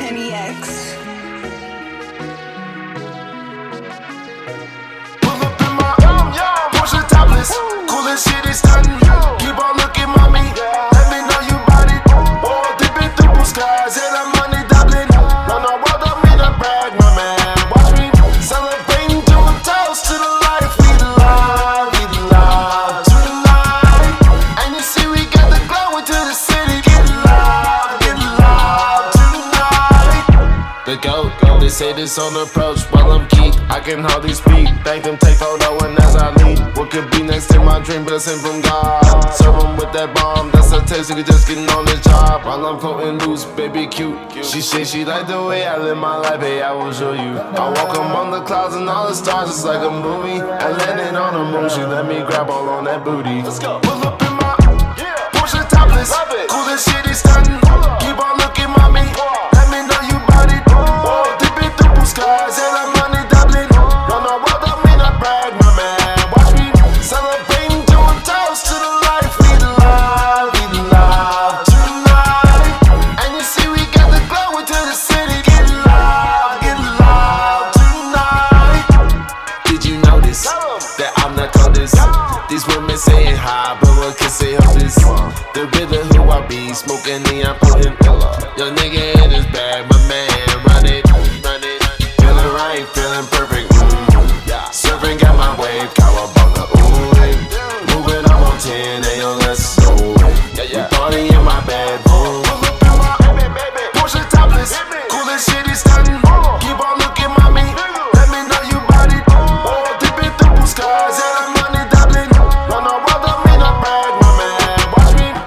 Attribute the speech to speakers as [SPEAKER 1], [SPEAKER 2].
[SPEAKER 1] Penny X.
[SPEAKER 2] Pull up in my Porsche topless, cool as shit is stunning. Keep on looking, mommy. Let me know you bought it. All dipping through blue skies, and I'm money doubling. Run the world up in a bag, my man. Watch me celebrating, do a toast to the life we love tonight. And you see we got the glow into the city. Get love tonight. The GOAT, they say this on approach while I'm geek. I can hardly speak. Thank them, take photo, and as I leave, what could be next in my dream, blessing from God. Serve 'em with that bomb, that's a taste. You just getting on the job. While I'm floating loose, baby cute. She say she like the way I live my life, hey, I will show you. I walk among the clouds and all the stars, it's like a movie. And landing on the moon, she let me grab all on that booty. Let's go. Pull up in my Porsche topless, cool as shit is stunning. Keep on looking, mommy. Let me know you bought it. Oh, dipping through blue skies, and I'm money doubling. Run the world up in a bag, my man. Watch me celebrating, doing toast to the life we love tonight. And you see we got the glow into the city. Get love tonight. Did you notice that I'm the coldest? These women saying hi, but what can say hopeless? The rhythm who I be, smoking neon potent. Your nigga in his bag, my man.